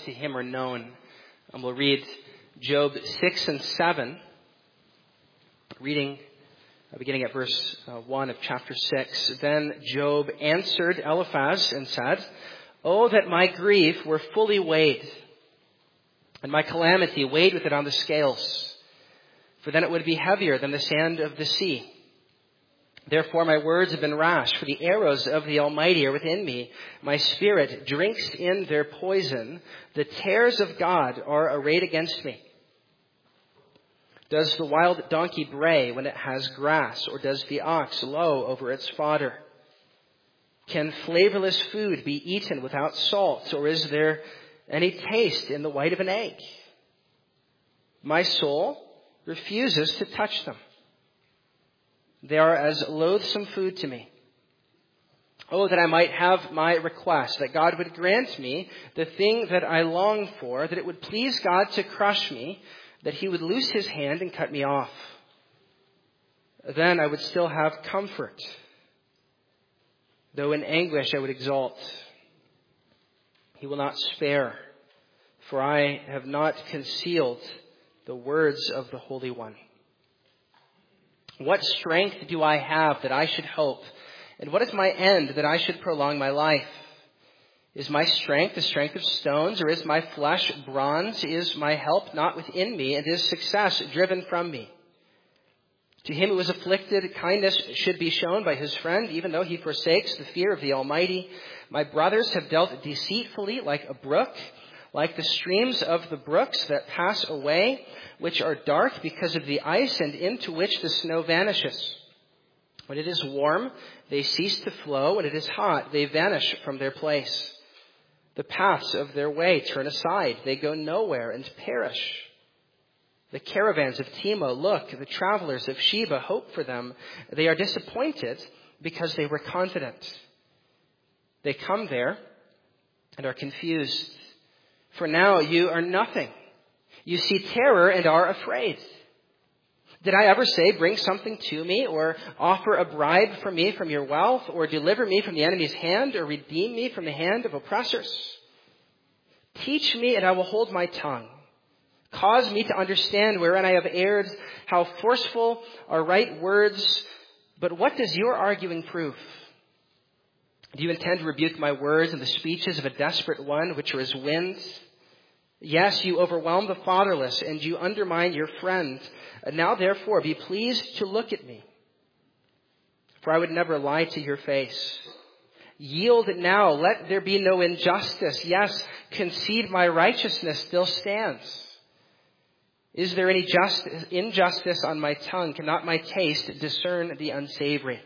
to him are known. And we'll read Job 6 and 7, reading beginning at verse 1 of chapter 6. Then Job answered Eliphaz and said, "Oh, that my grief were fully weighed, and my calamity weighed with it on the scales, for then it would be heavier than the sand of the sea. Therefore my words have been rash, for the arrows of the Almighty are within me. My spirit drinks in their poison. The tares of God are arrayed against me. Does the wild donkey bray when it has grass, or does the ox low over its fodder? Can flavorless food be eaten without salt, or is there any taste in the white of an egg? My soul refuses to touch them. They are as loathsome food to me. Oh, that I might have my request, that God would grant me the thing that I long for, that it would please God to crush me, that he would loose his hand and cut me off. Then I would still have comfort, though in anguish I would exult. He will not spare, for I have not concealed the words of the Holy One. What strength do I have that I should hope? And what is my end that I should prolong my life? Is my strength the strength of stones, or is my flesh bronze? Is my help not within me, and is success driven from me? To him who is afflicted, kindness should be shown by his friend, even though he forsakes the fear of the Almighty. My brothers have dealt deceitfully like a brook, like the streams of the brooks that pass away, which are dark because of the ice, and into which the snow vanishes. When it is warm, they cease to flow. When it is hot, they vanish from their place. The paths of their way turn aside. They go nowhere and perish. The caravans of Temo look. The travelers of Sheba hope for them. They are disappointed because they were confident. They come there and are confused. For now you are nothing. You see terror and are afraid. Did I ever say, bring something to me, or offer a bribe for me from your wealth, or deliver me from the enemy's hand, or redeem me from the hand of oppressors? Teach me, and I will hold my tongue. Cause me to understand wherein I have erred, how forceful are right words. But what does your arguing prove? Do you intend to rebuke my words and the speeches of a desperate one, which are as winds? Yes, you overwhelm the fatherless, and you undermine your friend. Now, therefore, be pleased to look at me, for I would never lie to your face. Yield now, let there be no injustice. Yes, concede my righteousness still stands. Is there any injustice on my tongue? Cannot my taste discern the unsavory?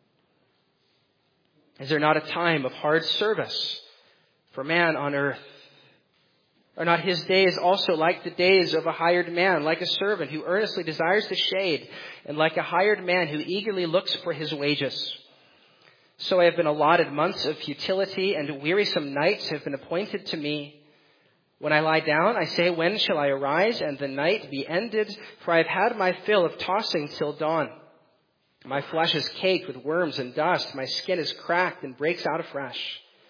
Is there not a time of hard service for man on earth? Are not his days also like the days of a hired man, like a servant who earnestly desires the shade, and like a hired man who eagerly looks for his wages? So I have been allotted months of futility, and wearisome nights have been appointed to me. When I lie down, I say, when shall I arise and the night be ended? For I have had my fill of tossing till dawn. My flesh is caked with worms and dust. My skin is cracked and breaks out afresh.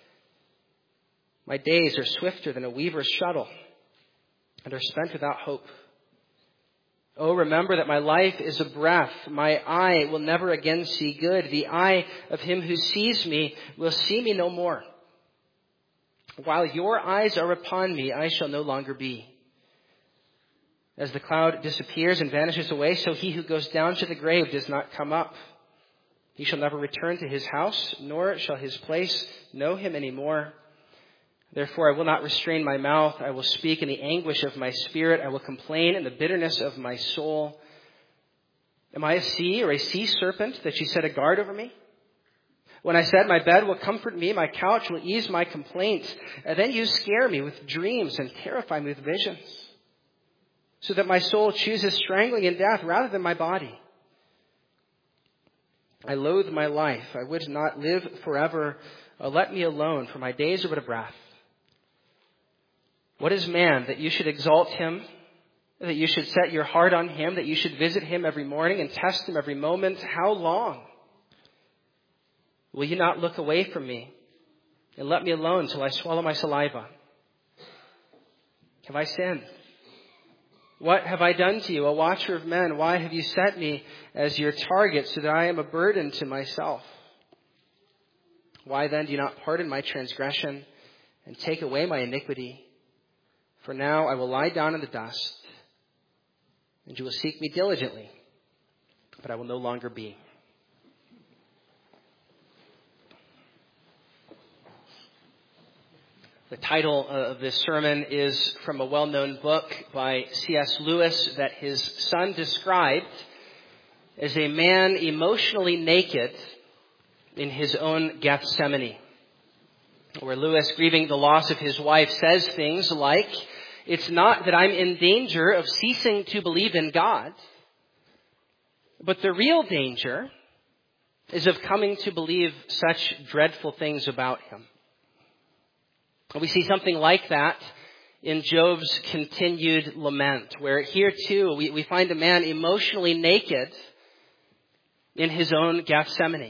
My days are swifter than a weaver's shuttle, and are spent without hope. Oh, remember that my life is a breath. My eye will never again see good. The eye of him who sees me will see me no more. While your eyes are upon me, I shall no longer be. As the cloud disappears and vanishes away, so he who goes down to the grave does not come up. He shall never return to his house, nor shall his place know him any more. Therefore, I will not restrain my mouth. I will speak in the anguish of my spirit. I will complain in the bitterness of my soul. Am I a sea or a sea serpent that you set a guard over me? When I said, my bed will comfort me, my couch will ease my complaint, then you scare me with dreams and terrify me with visions, so that my soul chooses strangling in death rather than my body. I loathe my life. I would not live forever. Let me alone, for my days are but a breath. What is man that you should exalt him, that you should set your heart on him, that you should visit him every morning and test him every moment? How long? Will you not look away from me and let me alone till I swallow my saliva? have I sinned? What have I done to you, a watcher of men? Why have you set me as your target so that I am a burden to myself? Why then do you not pardon my transgression and take away my iniquity? For now I will lie down in the dust, and you will seek me diligently, but I will no longer be. The title of this sermon is from a well-known book by C.S. Lewis that his son described as a man emotionally naked in his own Gethsemane, where Lewis, grieving the loss of his wife, says things like, "It's not that I'm in danger of ceasing to believe in God, but the real danger is of coming to believe such dreadful things about him." We see something like that in Job's continued lament, where here too we find a man emotionally naked in his own Gethsemane.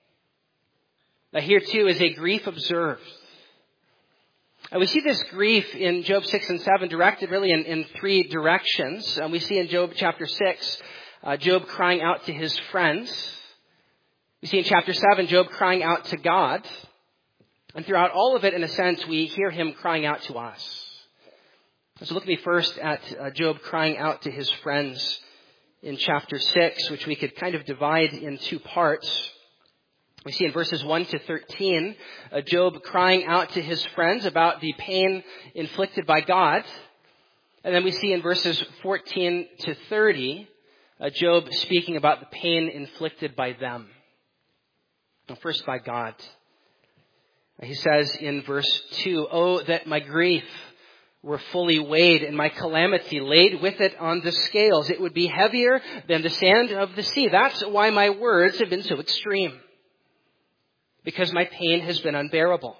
Now here too is a grief observed. And we see this grief in Job 6 and 7 directed really in three directions. And we see in Job chapter 6, Job crying out to his friends. We see in chapter 7, Job crying out to God. And throughout all of it, in a sense, we hear him crying out to us. So look at me first at Job crying out to his friends in chapter 6, which we could kind of divide in two parts. We see in verses 1 to 13, Job crying out to his friends about the pain inflicted by God. And then we see in verses 14 to 30, Job speaking about the pain inflicted by them. Now, first by God. He says in verse 2, "Oh, that my grief were fully weighed and my calamity laid with it on the scales. It would be heavier than the sand of the sea. That's why my words have been so extreme, because my pain has been unbearable."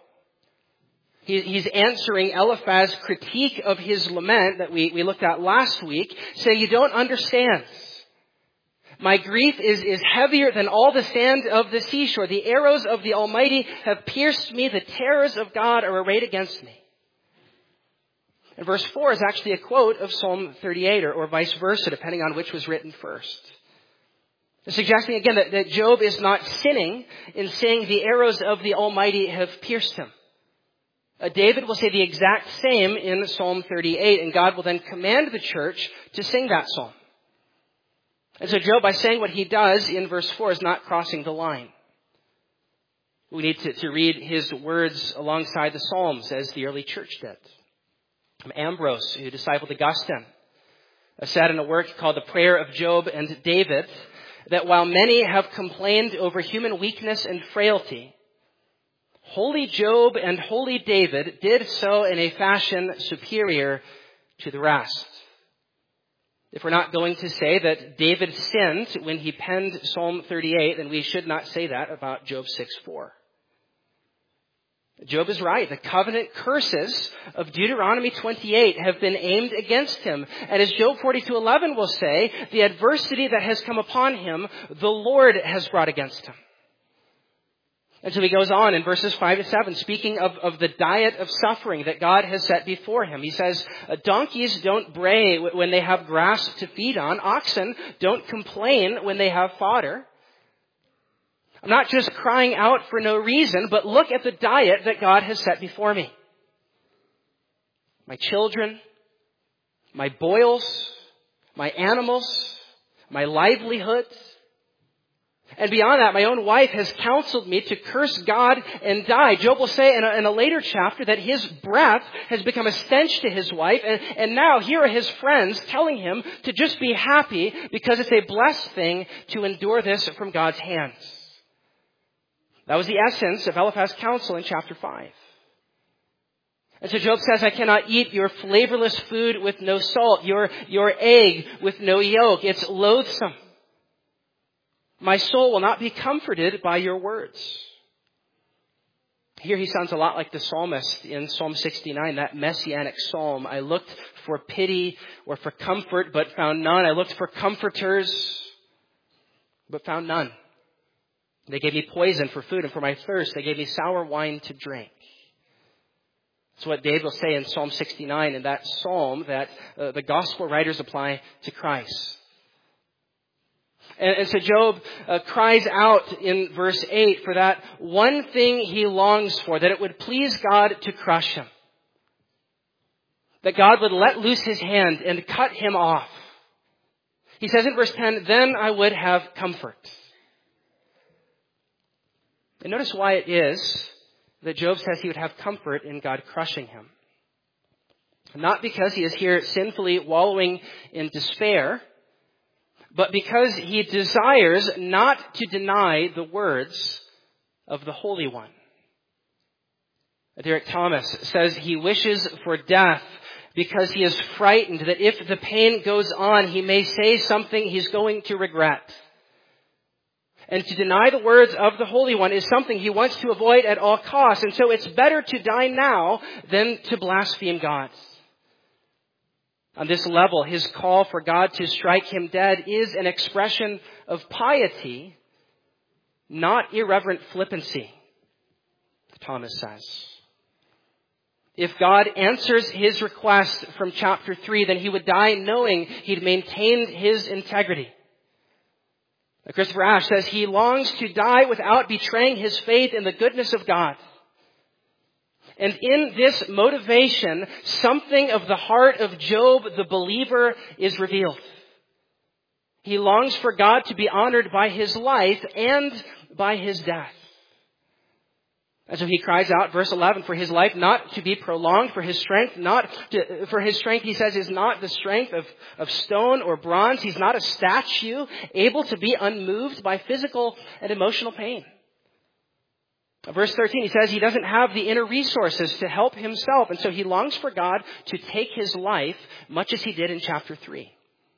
He's answering Eliphaz's critique of his lament that we looked at last week, saying, "You don't understand. My grief is heavier than all the sand of the seashore. The arrows of the Almighty have pierced me. The terrors of God are arrayed against me." And verse 4 is actually a quote of Psalm 38, or vice versa, depending on which was written first. Suggesting again that Job is not sinning in saying the arrows of the Almighty have pierced him. David will say the exact same in Psalm 38, and God will then command the church to sing that psalm. And so Job, by saying what he does in verse 4, is not crossing the line. We need to read his words alongside the Psalms, as the early church did. Ambrose, who discipled Augustine, said in a work called The Prayer of Job and David, that while many have complained over human weakness and frailty, holy Job and holy David did so in a fashion superior to the rest. If we're not going to say that David sinned when he penned Psalm 38, then we should not say that about Job 6:4. Job is right. The covenant curses of Deuteronomy 28 have been aimed against him. And as Job 42:11 will say, the adversity that has come upon him, the Lord has brought against him. And so he goes on in verses 5 to 7, speaking of the diet of suffering that God has set before him. He says, "Donkeys don't bray when they have grass to feed on. Oxen don't complain when they have fodder. I'm not just crying out for no reason, but look at the diet that God has set before me. My children, my boils, my animals, my livelihood. And beyond that, my own wife has counseled me to curse God and die." Job will say in a later chapter that his breath has become a stench to his wife. And now here are his friends telling him to just be happy because it's a blessed thing to endure this from God's hands. That was the essence of Eliphaz's counsel in chapter 5. And so Job says, "I cannot eat your flavorless food with no salt, your egg with no yolk. It's loathsome. My soul will not be comforted by your words." Here he sounds a lot like the psalmist in Psalm 69, that messianic psalm. "I looked for pity or for comfort, but found none. I looked for comforters, but found none. They gave me poison for food, and for my thirst, they gave me sour wine to drink." It's what David will say in Psalm 69, in that psalm that the gospel writers apply to Christ. And so Job cries out in verse 8 for that one thing he longs for, that it would please God to crush him. That God would let loose his hand and cut him off. He says in verse 10, then I would have comfort. And notice why it is that Job says he would have comfort in God crushing him. Not because he is here sinfully wallowing in despair, but because he desires not to deny the words of the Holy One. Derek Thomas says he wishes for death because he is frightened that if the pain goes on, he may say something he's going to regret. And to deny the words of the Holy One is something he wants to avoid at all costs. And so it's better to die now than to blaspheme God. On this level, his call for God to strike him dead is an expression of piety, not irreverent flippancy, Thomas says. If God answers his request from chapter 3, then he would die knowing he'd maintained his integrity. Christopher Ash says he longs to die without betraying his faith in the goodness of God. And in this motivation, something of the heart of Job, the believer, is revealed. He longs for God to be honored by his life and by his death. And so he cries out, verse 11, for his life not to be prolonged, for his strength, he says, is not the strength of stone or bronze. He's not a statue able to be unmoved by physical and emotional pain. Verse 13, he says he doesn't have the inner resources to help himself, and so he longs for God to take his life, much as he did in chapter 3.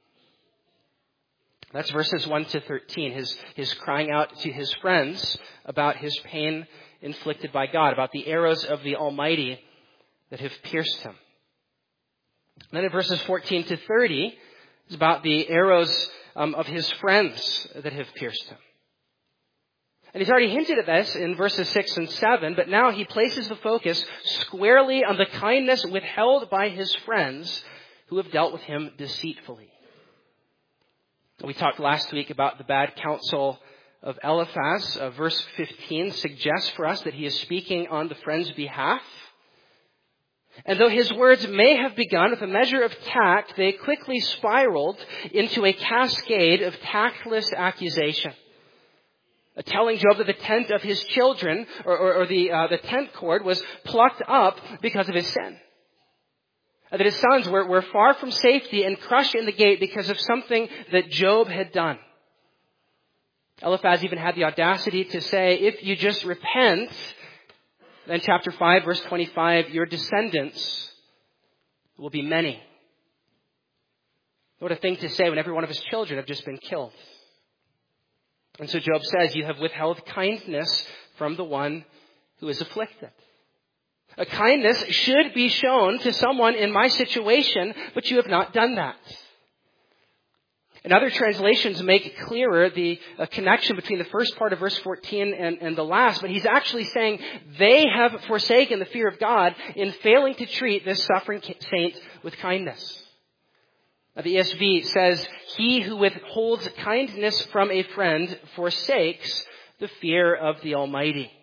That's verses 1 to 13, his crying out to his friends about his pain inflicted by God, about the arrows of the Almighty that have pierced him. And then in verses 14 to 30, it's about the arrows of his friends that have pierced him. And he's already hinted at this in verses 6 and 7, but now he places the focus squarely on the kindness withheld by his friends who have dealt with him deceitfully. We talked last week about the bad counsel of Eliphaz. Verse 15 suggests for us that he is speaking on the friend's behalf. And though his words may have begun with a measure of tact, they quickly spiraled into a cascade of tactless accusation. Telling Job that the tent of his children, or the tent cord, was plucked up because of his sin. That his sons were far from safety and crushed in the gate because of something that Job had done. Eliphaz even had the audacity to say, if you just repent, then chapter 5, verse 25, your descendants will be many. What a thing to say when every one of his children have just been killed. And so Job says, you have withheld kindness from the one who is afflicted. A kindness should be shown to someone in my situation, but you have not done that. And other translations make clearer the connection between the first part of verse 14 and the last, but he's actually saying they have forsaken the fear of God in failing to treat this suffering saint with kindness. The ESV says, he who withholds kindness from a friend forsakes the fear of the Almighty.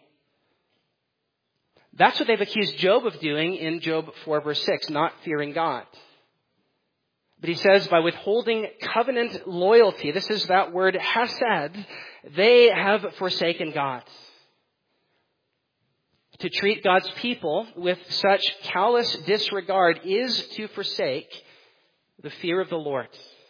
That's what they've accused Job of doing in Job 4 verse 6, not fearing God. But he says by withholding covenant loyalty, this is that word hesed, they have forsaken God. To treat God's people with such callous disregard is to forsake the fear of the Lord.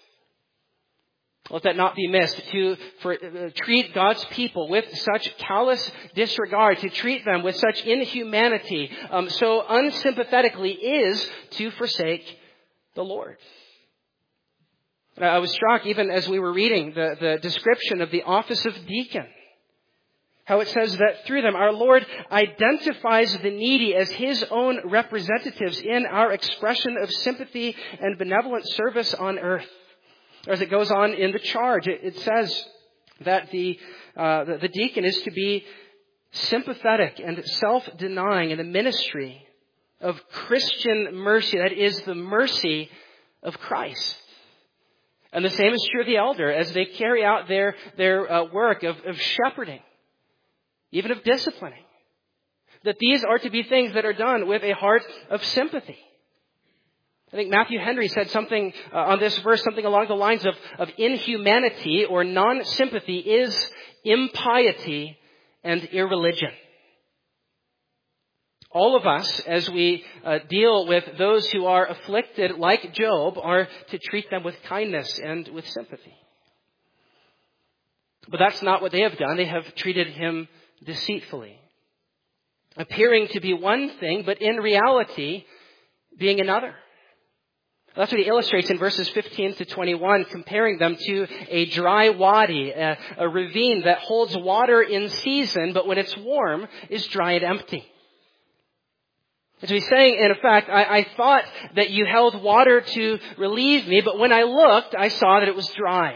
Let that not be missed. To treat God's people with such callous disregard, to treat them with such inhumanity, so unsympathetically, is to forsake the Lord. And I was struck even as we were reading the description of the office of deacon. How it says that through them, our Lord identifies the needy as his own representatives in our expression of sympathy and benevolent service on earth. Or as it goes on in the charge, it says that the deacon is to be sympathetic and self-denying in the ministry of Christian mercy. That is the mercy of Christ. And the same is true of the elder as they carry out their work of shepherding, even of disciplining. That these are to be things that are done with a heart of sympathy. I think Matthew Henry said something on this verse, something along the lines of inhumanity or non-sympathy is impiety and irreligion. All of us, as we deal with those who are afflicted like Job, are to treat them with kindness and with sympathy. But that's not what they have done. They have treated him deceitfully, appearing to be one thing, but in reality being another. That's what he illustrates in verses 15 to 21, comparing them to a dry wadi, a ravine that holds water in season, but when it's warm is dry and empty. So he's saying, in effect, I thought that you held water to relieve me, but when I looked, I saw that it was dry.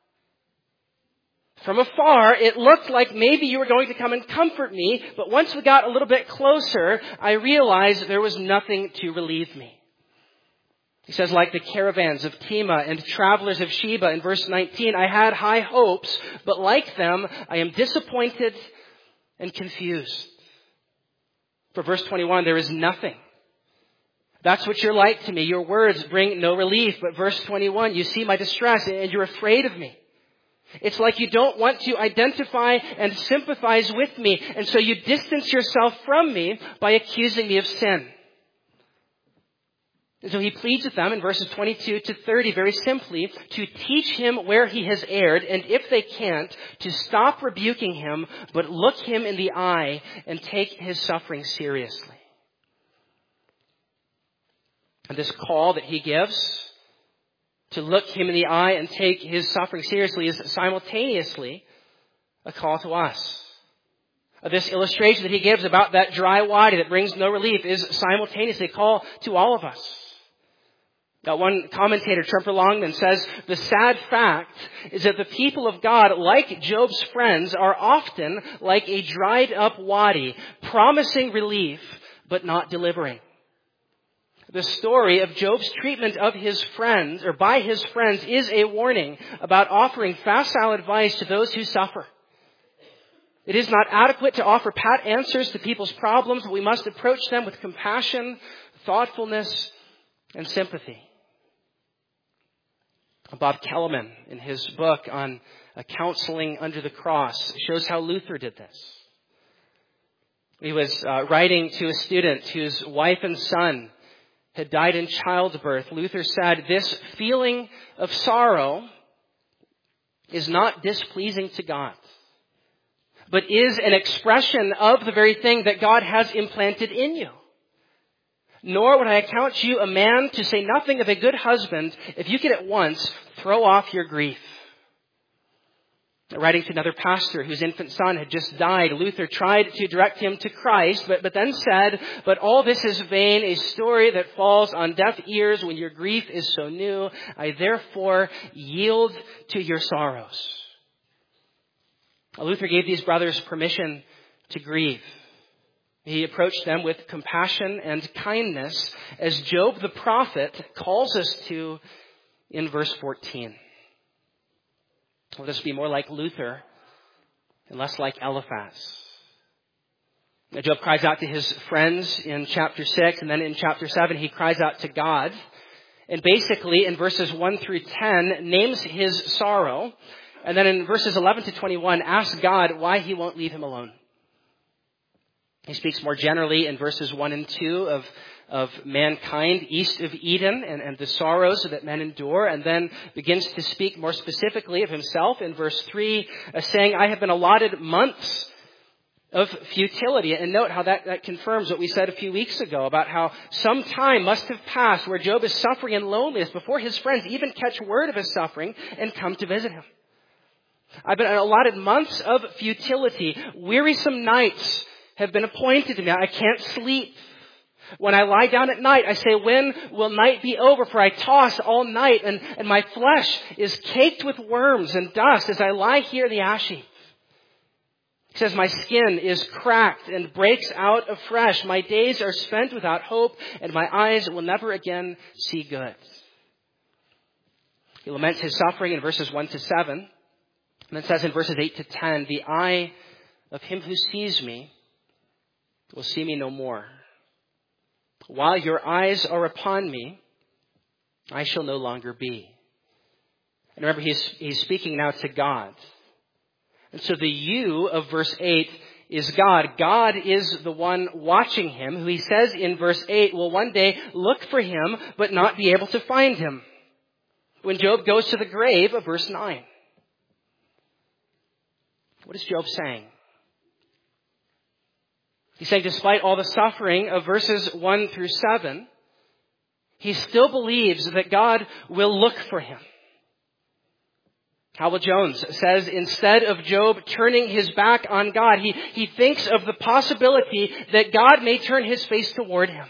From afar, it looked like maybe you were going to come and comfort me, but once we got a little bit closer, I realized there was nothing to relieve me. He says, like the caravans of Tema and travelers of Sheba in verse 19, I had high hopes, but like them, I am disappointed and confused. For verse 21, there is nothing. That's what you're like to me. Your words bring no relief. But verse 21, you see my distress and you're afraid of me. It's like you don't want to identify and sympathize with me. And so you distance yourself from me by accusing me of sin. And so he pleads with them in verses 22 to 30 very simply to teach him where he has erred, and if they can't, to stop rebuking him, but look him in the eye and take his suffering seriously. And this call that he gives to look him in the eye and take his suffering seriously is simultaneously a call to us. This illustration that he gives about that dry wadi that brings no relief is simultaneously a call to all of us. Now, one commentator, Tremper Longman, says, the sad fact is that the people of God, like Job's friends, are often like a dried up wadi, promising relief, but not delivering. The story of Job's treatment of his friends, or by his friends, is a warning about offering facile advice to those who suffer. It is not adequate to offer pat answers to people's problems, but we must approach them with compassion, thoughtfulness, and sympathy. Bob Kellerman, in his book on counseling under the cross, shows how Luther did this. He was writing to a student whose wife and son had died in childbirth. Luther said, this feeling of sorrow is not displeasing to God, but is an expression of the very thing that God has implanted in you. Nor would I account you a man to say nothing of a good husband if you could at once throw off your grief. Writing to another pastor whose infant son had just died, Luther tried to direct him to Christ, but then said, but all this is vain, a story that falls on deaf ears when your grief is so new. I therefore yield to your sorrows. Luther gave these brothers permission to grieve. He approached them with compassion and kindness, as Job the prophet calls us to in verse 14. Let us be more like Luther and less like Eliphaz. Now, Job cries out to his friends in chapter 6, and then in chapter 7 he cries out to God. And basically in verses 1 through 10 names his sorrow, and then in verses 11 to 21 asks God why he won't leave him alone. He speaks more generally in verses 1 and 2 of mankind east of Eden and the sorrows that men endure, and then begins to speak more specifically of himself in verse 3, saying, I have been allotted months of futility. And note how that confirms what we said a few weeks ago about how some time must have passed where Job is suffering in loneliness before his friends even catch word of his suffering and come to visit him. I've been allotted months of futility. Wearisome nights have been appointed to me. I can't sleep. When I lie down at night, I say, when will night be over? For I toss all night, and my flesh is caked with worms and dust as I lie here in the ash heap. He says, my skin is cracked and breaks out afresh. My days are spent without hope, and my eyes will never again see good. He laments his suffering in verses 1 to 7. And then says in verses 8 to 10, the eye of him who sees me will see me no more. While your eyes are upon me, I shall no longer be. And remember, he's speaking now to God. And so the you of verse 8 is God. God is the one watching him, who he says in verse 8 will one day look for him but not be able to find him. When Job goes to the grave of verse 9. What is Job saying? He's saying despite all the suffering of verses 1 through 7, he still believes that God will look for him. Howell Jones says instead of Job turning his back on God, he thinks of the possibility that God may turn his face toward him.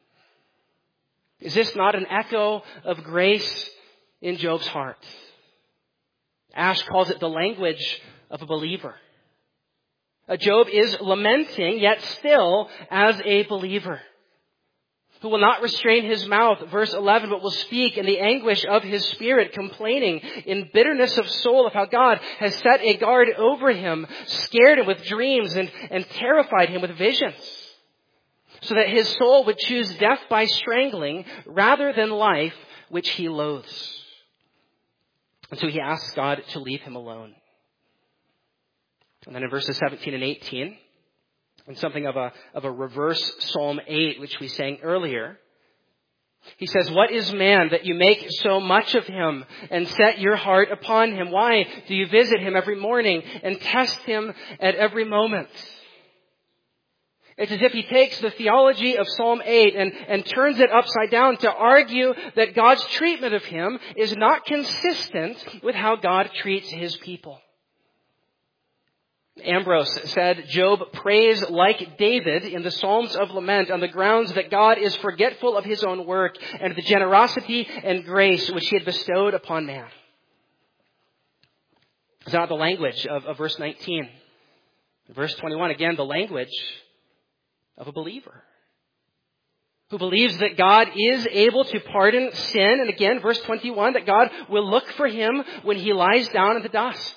Is this not an echo of grace in Job's heart? Ash calls it the language of a believer. Job is lamenting, yet still as a believer, who will not restrain his mouth, verse 11, but will speak in the anguish of his spirit, complaining in bitterness of soul of how God has set a guard over him, scared him with dreams and terrified him with visions, so that his soul would choose death by strangling rather than life, which he loathes. And so he asks God to leave him alone. And then in verses 17 and 18, and something of a reverse Psalm 8, which we sang earlier, he says, what is man that you make so much of him and set your heart upon him? Why do you visit him every morning and test him at every moment? It's as if he takes the theology of Psalm 8 and turns it upside down to argue that God's treatment of him is not consistent with how God treats his people. Ambrose said, Job prays like David in the Psalms of Lament on the grounds that God is forgetful of his own work and the generosity and grace which he had bestowed upon man. Is that the language of verse 19? Verse 21, again, the language of a believer who believes that God is able to pardon sin. And again, verse 21, that God will look for him when he lies down in the dust.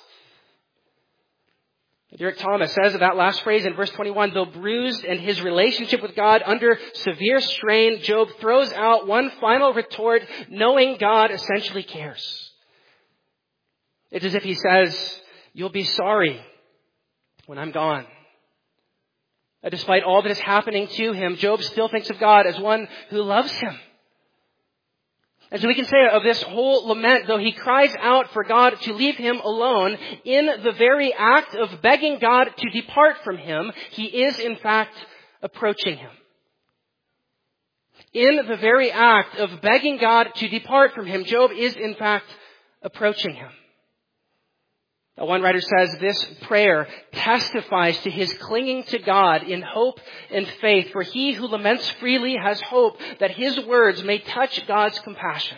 Derek Thomas says of that last phrase in verse 21, though bruised in his relationship with God under severe strain, Job throws out one final retort, knowing God essentially cares. It's as if he says, you'll be sorry when I'm gone. Despite all that is happening to him, Job still thinks of God as one who loves him. And so we can say of this whole lament, though he cries out for God to leave him alone, in the very act of begging God to depart from him, he is in fact approaching him. In the very act of begging God to depart from him, Job is in fact approaching him. Now, one writer says this prayer testifies to his clinging to God in hope and faith, for he who laments freely has hope that his words may touch God's compassion.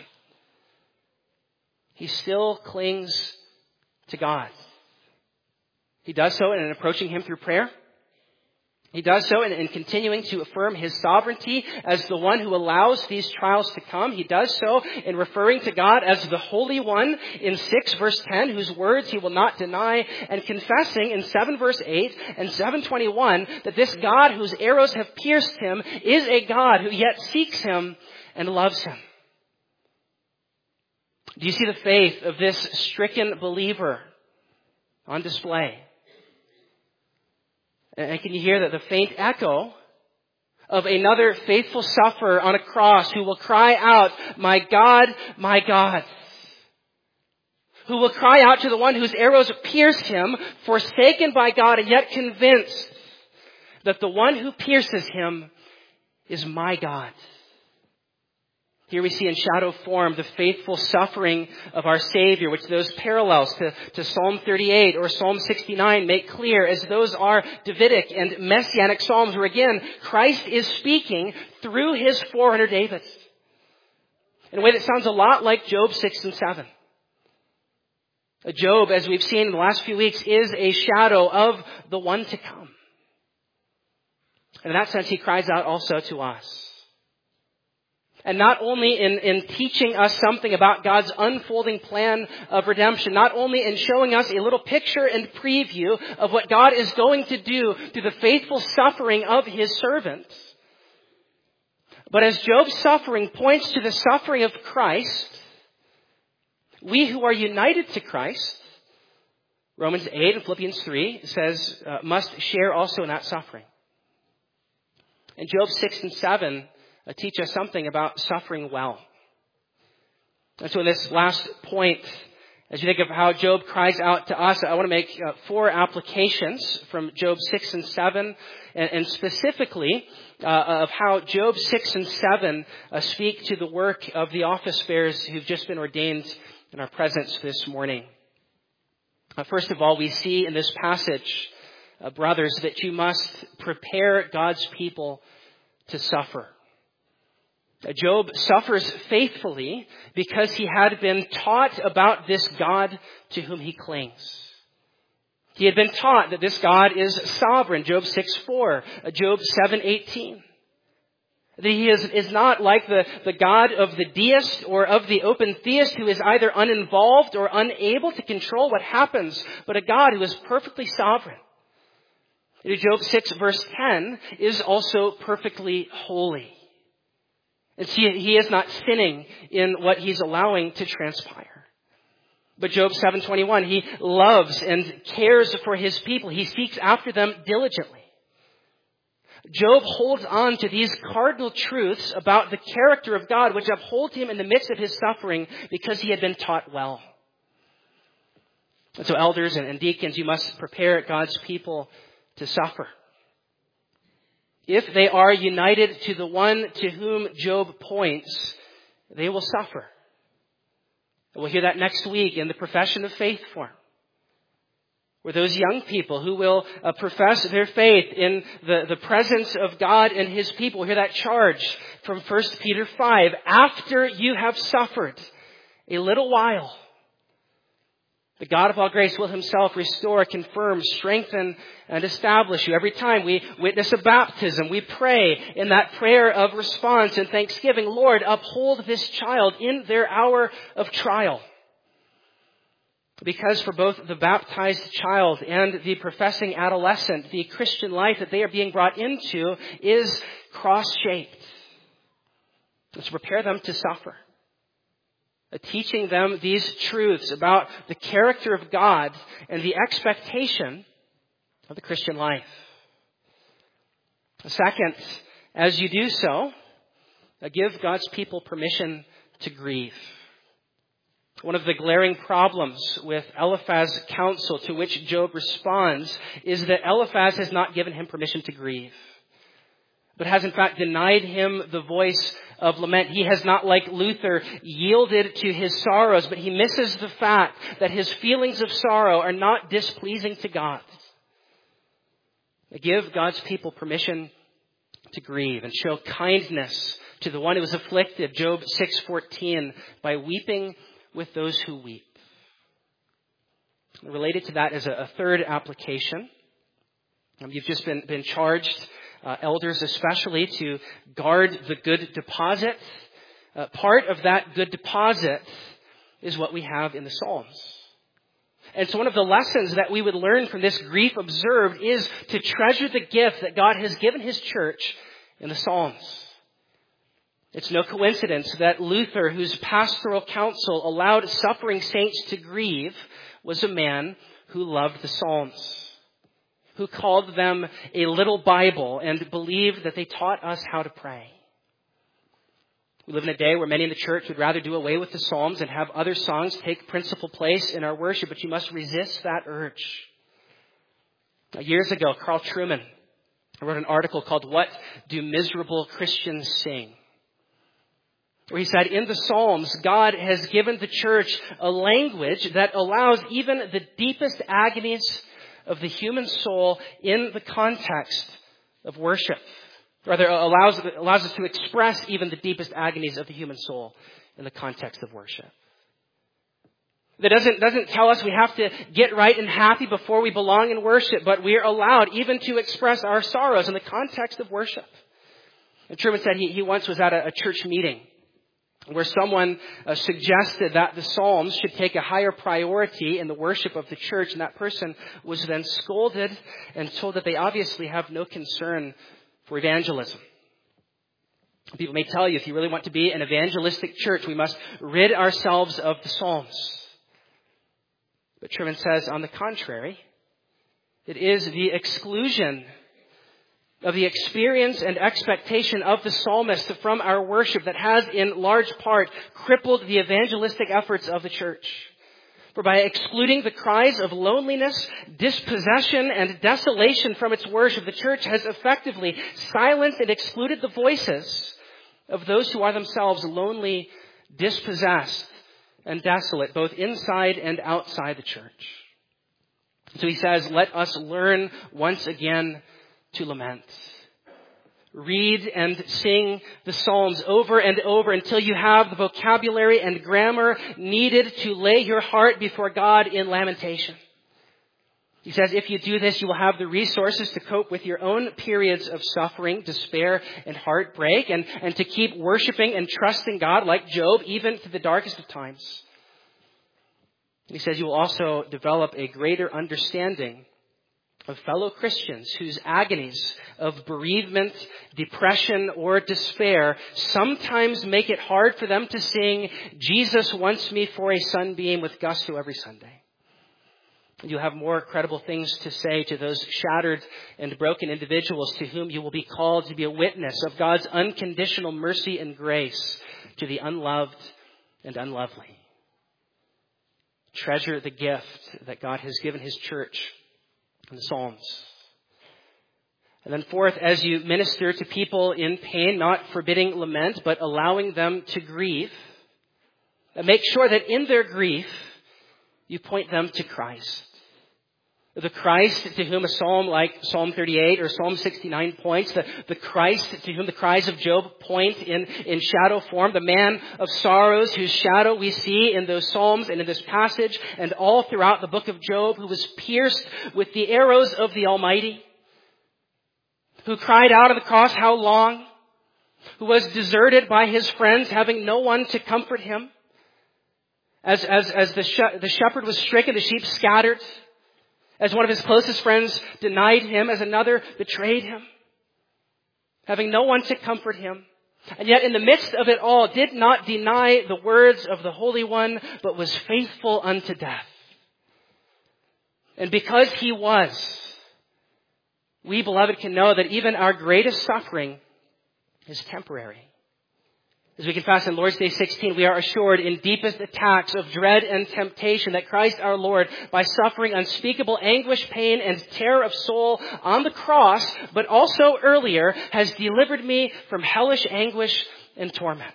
He still clings to God. He does so in approaching him through prayer. He does so in continuing to affirm his sovereignty as the one who allows these trials to come. He does so in referring to God as the Holy One in 6 verse 10, whose words he will not deny, and confessing in 7 verse 8 and 7:21 that this God whose arrows have pierced him is a God who yet seeks him and loves him. Do you see the faith of this stricken believer on display? And can you hear the faint echo of another faithful sufferer on a cross who will cry out, my God, my God. Who will cry out to the one whose arrows pierced him, forsaken by God and yet convinced that the one who pierces him is my God. Here we see in shadow form the faithful suffering of our Savior, which those parallels to Psalm 38 or Psalm 69 make clear, as those are Davidic and Messianic Psalms where again, Christ is speaking through his forerunner David. In a way that sounds a lot like Job 6 and 7. Job, as we've seen in the last few weeks, is a shadow of the one to come. And in that sense, he cries out also to us. And not only in teaching us something about God's unfolding plan of redemption, not only in showing us a little picture and preview of what God is going to do through the faithful suffering of his servants, but as Job's suffering points to the suffering of Christ, we who are united to Christ, Romans 8 and Philippians 3 says, must share also in that suffering. And Job 6 and 7 teach us something about suffering well. And so in this last point, as you think of how Job cries out to us, I want to make 4 applications from Job 6 and 7, and specifically of how Job 6 and 7 speak to the work of the office bearers who've just been ordained in our presence this morning. First of all, we see in this passage, brothers, that you must prepare God's people to suffer. Job suffers faithfully because he had been taught about this God to whom he clings. He had been taught that this God is sovereign, Job 6:4, Job 7:18. That he is not like the God of the deist or of the open theist who is either uninvolved or unable to control what happens, but a God who is perfectly sovereign. Job 6 verse 10 is also perfectly holy. And see, he is not sinning in what he's allowing to transpire. But Job 7:21, he loves and cares for his people. He seeks after them diligently. Job holds on to these cardinal truths about the character of God, which uphold him in the midst of his suffering because he had been taught well. And so elders and deacons, you must prepare God's people to suffer. If they are united to the one to whom Job points, they will suffer. We'll hear that next week in the Profession of Faith form, where those young people who will profess their faith in the presence of God and his people, we'll hear that charge from 1 Peter 5. After you have suffered a little while, the God of all grace will himself restore, confirm, strengthen, and establish you. Every time we witness a baptism, we pray in that prayer of response and thanksgiving, Lord, uphold this child in their hour of trial. Because for both the baptized child and the professing adolescent, the Christian life that they are being brought into is cross-shaped. Let's prepare them to suffer. Teaching them these truths about the character of God and the expectation of the Christian life. Second, as you do so, give God's people permission to grieve. One of the glaring problems with Eliphaz's counsel to which Job responds is that Eliphaz has not given him permission to grieve, but has in fact denied him the voice of lament. He has not, like Luther, yielded to his sorrows, but he misses the fact that his feelings of sorrow are not displeasing to God. Give God's people permission to grieve and show kindness to the one who is afflicted, Job 6:14, by weeping with those who weep. Related to that is a third application. You've just been charged, elders especially, to guard the good deposit. Part of that good deposit is what we have in the Psalms. And so one of the lessons that we would learn from this grief observed is to treasure the gift that God has given his church in the Psalms. It's no coincidence that Luther, whose pastoral counsel allowed suffering saints to grieve, was a man who loved the Psalms, who called them a little Bible and believed that they taught us how to pray. We live in a day where many in the church would rather do away with the Psalms and have other songs take principal place in our worship, but you must resist that urge. Years ago, Carl Trueman wrote an article called "What Do Miserable Christians Sing?" where he said, in the Psalms, God has given the church a language that allows even the deepest agonies of the human soul in the context of worship. Rather, allows us to express even the deepest agonies of the human soul in the context of worship. That doesn't tell us we have to get right and happy before we belong in worship, but we are allowed even to express our sorrows in the context of worship. And Truman said he once was at a church meeting where someone suggested that the Psalms should take a higher priority in the worship of the church, and that person was then scolded and told that they obviously have no concern for evangelism. People may tell you, if you really want to be an evangelistic church, we must rid ourselves of the Psalms. But Truman says, on the contrary, it is the exclusion of the experience and expectation of the psalmist from our worship that has in large part crippled the evangelistic efforts of the church. For by excluding the cries of loneliness, dispossession, and desolation from its worship, the church has effectively silenced and excluded the voices of those who are themselves lonely, dispossessed, and desolate, both inside and outside the church. So he says, let us learn once again to lament. Read and sing the Psalms over and over until you have the vocabulary and grammar needed to lay your heart before God in lamentation. He says, if you do this, you will have the resources to cope with your own periods of suffering, despair, and heartbreak, and to keep worshiping and trusting God like Job, even to the darkest of times. He says you will also develop a greater understanding of fellow Christians whose agonies of bereavement, depression, or despair sometimes make it hard for them to sing, Jesus wants me for a sunbeam with gusto every Sunday. You'll have more credible things to say to those shattered and broken individuals to whom you will be called to be a witness of God's unconditional mercy and grace to the unloved and unlovely. Treasure the gift that God has given His church in the Psalms. And then fourth, as you minister to people in pain, not forbidding lament, but allowing them to grieve, make sure that in their grief, you point them to Christ. The Christ to whom a psalm like Psalm 38 or Psalm 69 points, the Christ to whom the cries of Job point in shadow form, the man of sorrows whose shadow we see in those Psalms and in this passage and all throughout the book of Job, who was pierced with the arrows of the Almighty, who cried out on the cross, how long? Who was deserted by his friends, having no one to comfort him. As the shepherd was stricken, the sheep scattered. As one of his closest friends denied him, as another betrayed him. Having no one to comfort him. And yet in the midst of it all, did not deny the words of the Holy One, but was faithful unto death. And because he was, we, beloved, can know that even our greatest suffering is temporary. As we confess in Lord's Day 16, we are assured in deepest attacks of dread and temptation that Christ our Lord, by suffering unspeakable anguish, pain, and terror of soul on the cross, but also earlier, has delivered me from hellish anguish and torment.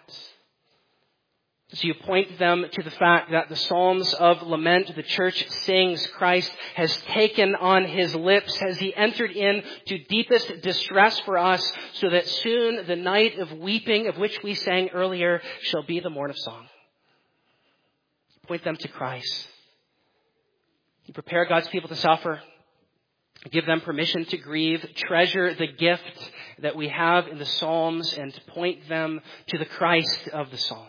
So you point them to the fact that the Psalms of lament the church sings, Christ has taken on his lips, has he entered into deepest distress for us, so that soon the night of weeping of which we sang earlier shall be the morn of song. Point them to Christ. You prepare God's people to suffer. Give them permission to grieve. Treasure the gift that we have in the Psalms and point them to the Christ of the Psalms,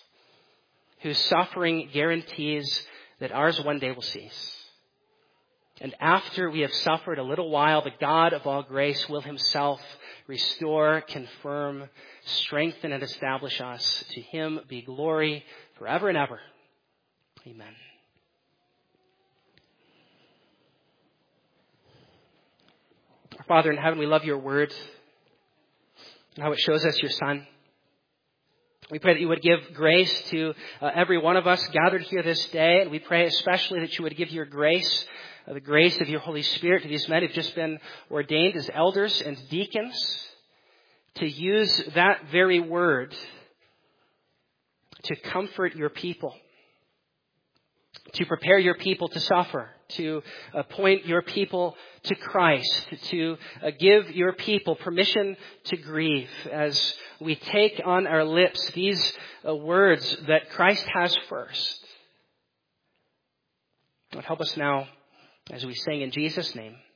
whose suffering guarantees that ours one day will cease. And after we have suffered a little while, the God of all grace will himself restore, confirm, strengthen, and establish us. To him be glory forever and ever. Amen. Our Father in heaven, we love your word and how it shows us your Son. We pray that you would give grace to every one of us gathered here this day. And we pray especially that you would give your grace, the grace of your Holy Spirit to these men who've just been ordained as elders and deacons, to use that very word to comfort your people, to prepare your people to suffer, to point your people to Christ, to give your people permission to grieve as we take on our lips these words that Christ has first. Lord, help us now as we sing in Jesus' name.